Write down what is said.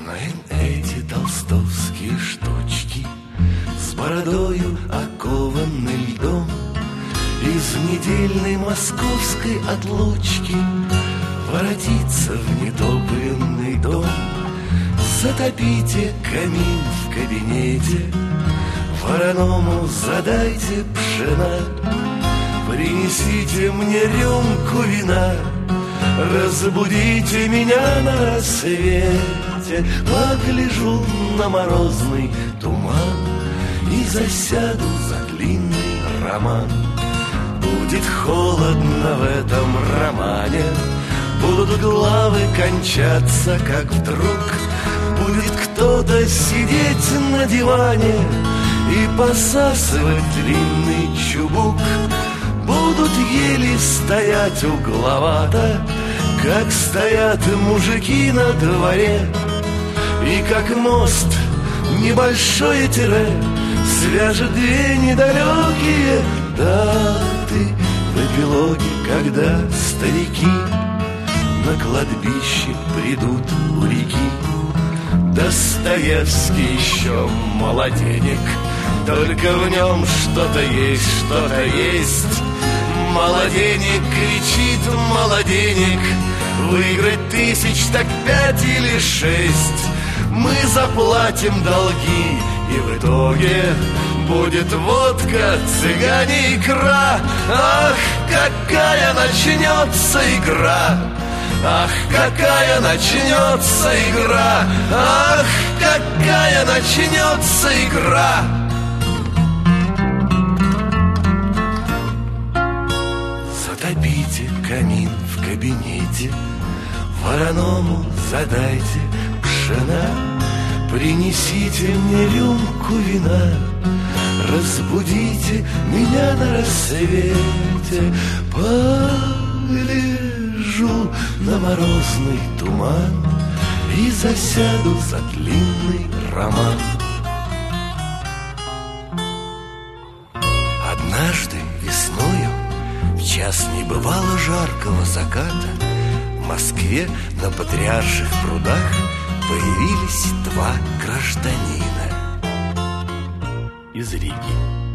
Знаем эти толстовские штучки, с бородою, окованной льдом, из недельной московской отлучки воротиться в нетопленный дом. Затопите камин в кабинете, вороному задайте пшена, принесите мне рюмку вина, разбудите меня на рассвете. Погляжу на морозный туман и засяду за длинный роман. Будет холодно в этом романе, будут главы кончаться, как вдруг будет кто-то сидеть на диване и посасывать длинный чубук. Будут ели стоять угловато, как стоят мужики на дворе, и как мост небольшое тире свяжет две недалекие даты в эпилоге, когда старики на кладбище придут у реки. Достоевский еще молоденек, только в нем что-то есть, что-то есть. Молоденек кричит, молоденек, выиграть 1000 так 5 или 6. Мы заплатим долги, и в итоге будет водка, цыгане, икра. Ах, какая начнется игра! Ах, какая начнется игра! Ах, какая начнется игра! Затопите камин в кабинете, вороному задайте пшена, принесите мне рюмку вина, разбудите меня на рассвете. Полежу на морозный туман и засяду за длинный роман. Однажды весною, в час небывало жаркого заката, в Москве на Патриарших прудах появились два гражданина из Риги.